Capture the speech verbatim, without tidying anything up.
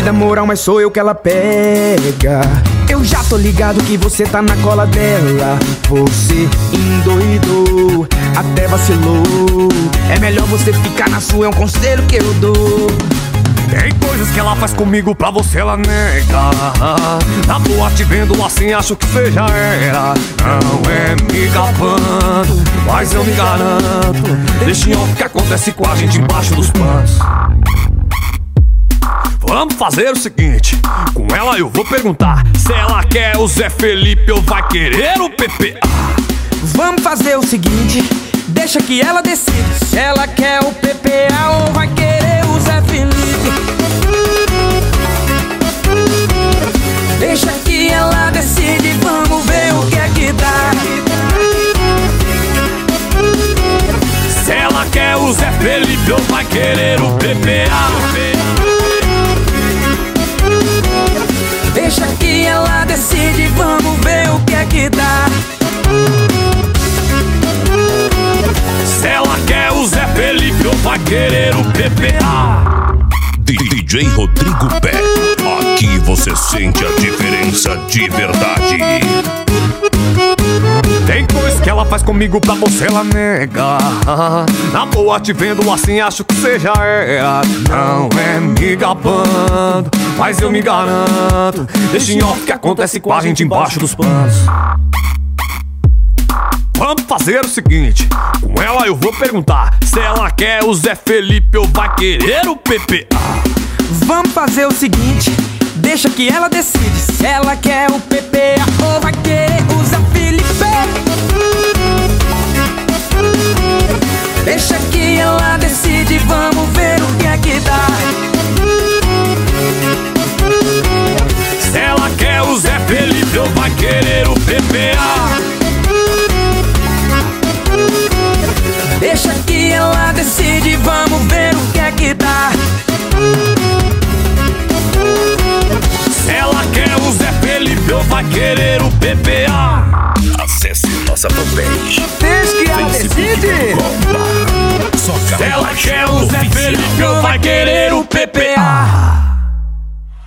dá moral, mas sou eu que ela pega. Eu já tô ligado que você tá na cola dela. Você endoidou, até vacilou. É melhor você ficar na sua, é um conselho que eu dou. Tem coisas que ela faz comigo, pra você ela nega. Na boa te vendo assim, acho que você já era. Não é me gabando, mas eu me garanto. Deixa em off o que acontece com a gente embaixo dos panos. Vamos fazer o seguinte, com ela eu vou perguntar se ela quer o Zé Felipe ou vai querer o P P A. Vamos fazer o seguinte, deixa que ela decide se ela quer o P P A ou vai querer o Zé Felipe. Deixa que ela decide, vamos ver o que é que dá. Se ela quer o Zé Felipe ou vai querer o P P A. Deixa que ela decide, vamos ver o que é que dá. Se ela quer o Zé Felipe ou vai querer o P P A. D J Rodrigo Pé, aqui você sente a diferença de verdade. Tem coisa que ela faz comigo, pra você ela nega. Na boa te vendo assim, acho que você já era. Não é me gabando, mas eu me garanto. Deixa em off o que acontece com a gente embaixo dos panos. Vamos fazer o seguinte, com ela eu vou perguntar se ela quer o Zé Felipe ou vai querer o P P A. Vamos fazer o seguinte, deixa que ela decide se ela quer o P P A ou vai querer o Zé Felipe. Deixa que ela decide, vamos ver o que é que dá. Se ela quer o Zé Felipe ou vai querer o P P A. Deixa que ela decide, vamos ver o que é que dá. Se ela quer o Zé Felipe ou vai querer o P P A. Acesse nossa fanpage. Deixa que ela decide. Se ela quer o Zé Felipe ou vai querer o P P A.